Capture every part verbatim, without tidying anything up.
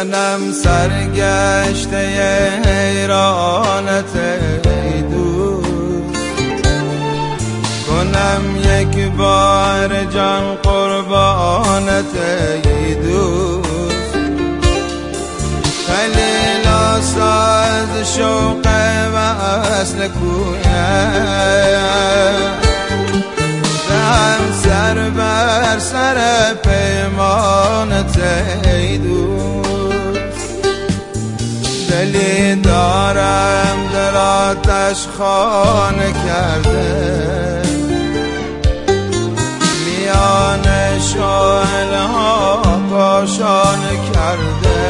منم سرگشته حیرانت ای دوست، کنم یک بار جان قربانت ای دوست. خلیلا ساز شوق وصل کویم، هم سر بر سر پیمانت ای دوست. دلی دارم در آتش خانه کرده، میان شعله ها کاشانه کرده.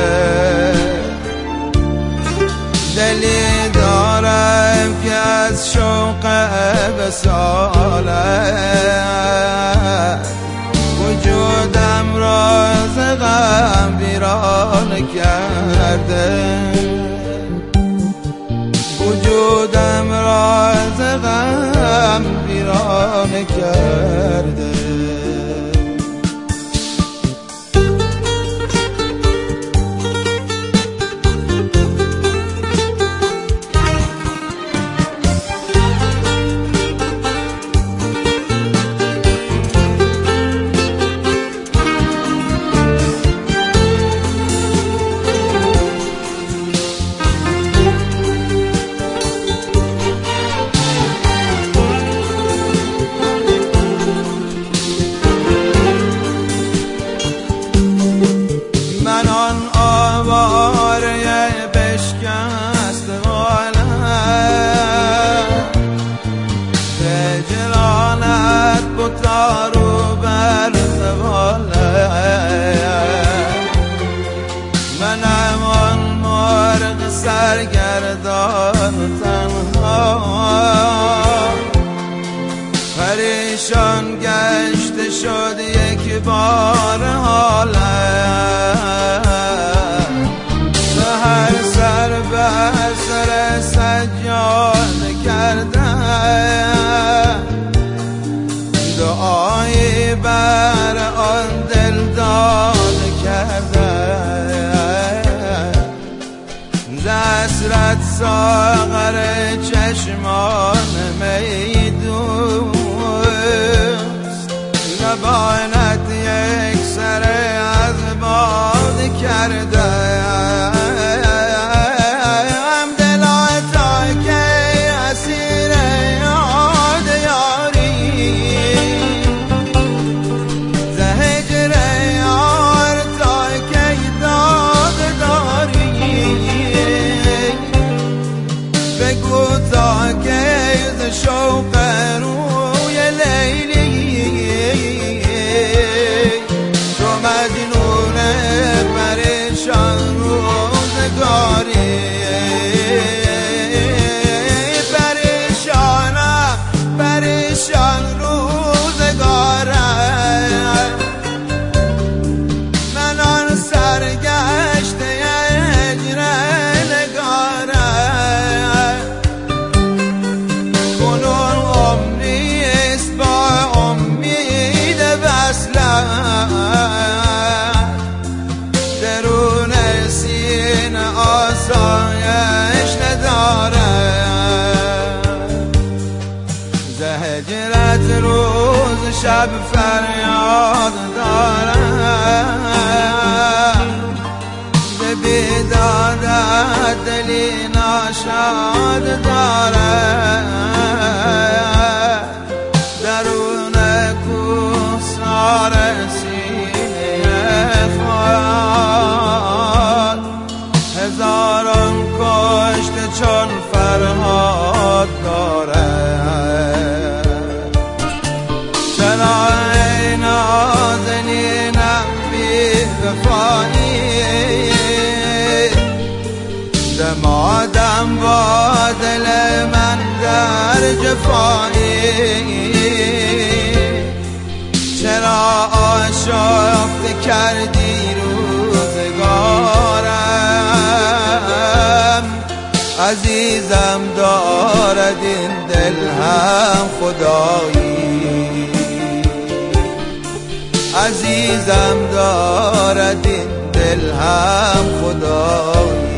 دلی دارم که از شوق وصالت وجودم را ز غم ویران کرده، وجودم را ز غم ویران کرده. رو بر زواله منم آن مرغ سرگردان و تنها، پریشان گشته شد یک بار حالم. سحر سر بر سر سجاده کردم، دعایی بر آن دل داده کردم. ز حسرت ساغر چشمان می دوست، زبانت یک سر از باده کردم. شوق روی لیلی تو مجنون پریشان روزگاری، پریشانم پریشان روزگارم. من آن سرگشته هجر نگارم، کنون عمری است با امید وصلت. درون سینه آسایش ندارم، ز هجرت روز شب فریاد دارم. ز بیدادت دلی ناشاد دارم، درون کوهسار سینه خود هزاران کشته چون فرهاد دارم. چرا ای نازنینم بی وفایی، دمادم با دل من در جفایی. چرا آشفته کردی روزگارم، عزیزم دارد این دل هم خدایی، عزیزم دارد این دل دل هم خدایی.